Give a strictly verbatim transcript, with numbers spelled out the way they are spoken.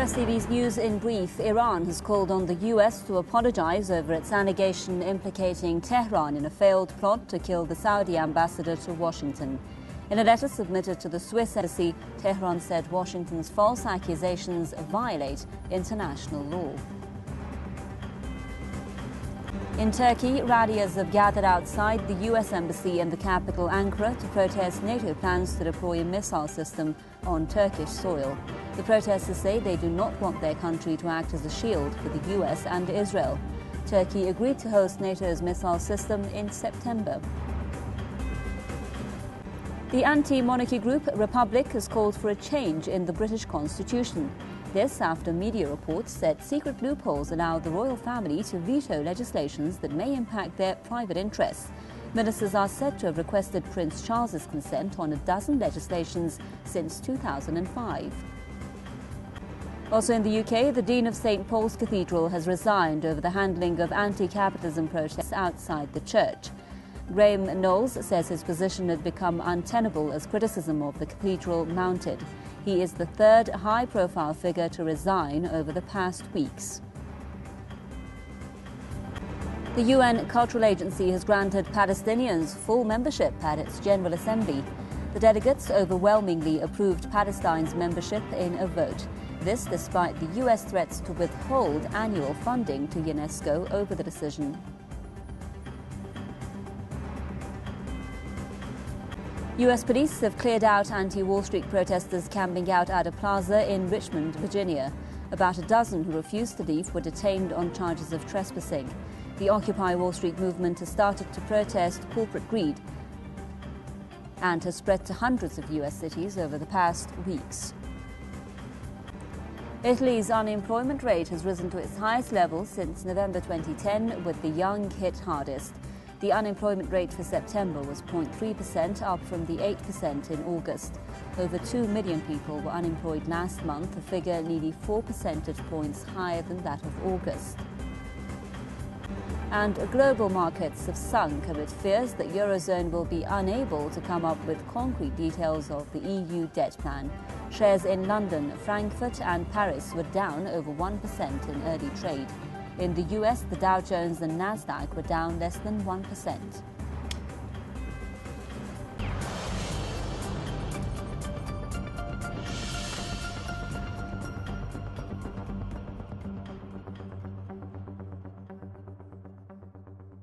S T V's News in Brief, Iran has called on the U S to apologize over its allegation implicating Tehran in a failed plot to kill the Saudi ambassador to Washington. In a letter submitted to the Swiss embassy, Tehran said Washington's false accusations violate international law. In Turkey, ralliers have gathered outside the U S embassy in the capital Ankara to protest NATO plans to deploy a missile system on Turkish soil. The protesters say they do not want their country to act as a shield for the U S and Israel. Turkey agreed to host NATO's missile system in September. The anti-monarchy group Republic has called for a change in the British Constitution. This after media reports said secret loopholes allow the royal family to veto legislations that may impact their private interests. Ministers are said to have requested Prince Charles's consent on a dozen legislations since two thousand five. Also in the U K, the Dean of Saint Paul's Cathedral has resigned over the handling of anti-capitalism protests outside the church. Graham Knowles says his position had become untenable as criticism of the cathedral mounted. He is the third high-profile figure to resign over the past weeks. The U N Cultural Agency has granted Palestinians full membership at its General Assembly. The delegates overwhelmingly approved Palestine's membership in a vote. This despite the U S threats to withhold annual funding to UNESCO over the decision. U S police have cleared out anti-Wall Street protesters camping out at a plaza in Richmond, Virginia. About a dozen who refused to leave were detained on charges of trespassing. The Occupy Wall Street movement has started to protest corporate greed and has spread to hundreds of U S cities over the past weeks. Italy's unemployment rate has risen to its highest level since November twenty ten, with the young hit hardest. The unemployment rate for September was zero point three percent, up from the eight percent in August. Over two million people were unemployed last month, a figure nearly four percentage points higher than that of August. And global markets have sunk amid fears that Eurozone will be unable to come up with concrete details of the E U debt plan. Shares in London, Frankfurt and Paris were down over one percent in early trade. In the U S, the Dow Jones and Nasdaq were down less than one percent.